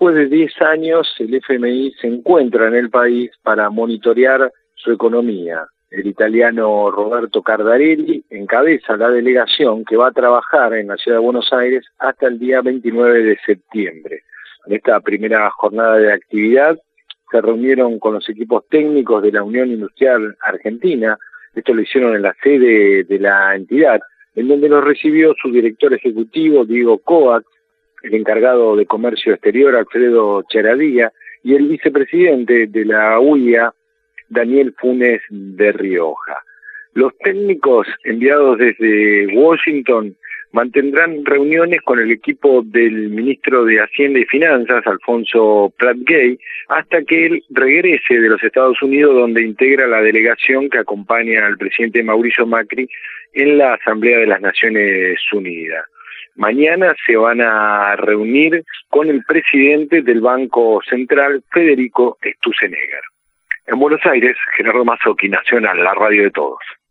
después de 10 años el FMI se encuentra en el país para monitorear su economía. El italiano Roberto Cardarelli encabeza la delegación que va a trabajar en la ciudad de Buenos Aires hasta el día 29 de septiembre. En esta primera jornada de actividad se reunieron con los equipos técnicos de la Unión Industrial Argentina. Esto lo hicieron en la sede de la entidad, en donde los recibió su director ejecutivo, Diego Coax, el encargado de Comercio Exterior, Alfredo Charadía, y el vicepresidente de la UIA, Daniel Funes de Rioja. Los técnicos enviados desde Washington mantendrán reuniones con el equipo del ministro de Hacienda y Finanzas, Alfonso Prat-Gay, hasta que él regrese de los Estados Unidos, donde integra la delegación que acompaña al presidente Mauricio Macri en la Asamblea de las Naciones Unidas. Mañana se van a reunir con el presidente del Banco Central, Federico Stussenegger. En Buenos Aires, Gerardo Mazzocchi, Nacional, la radio de todos.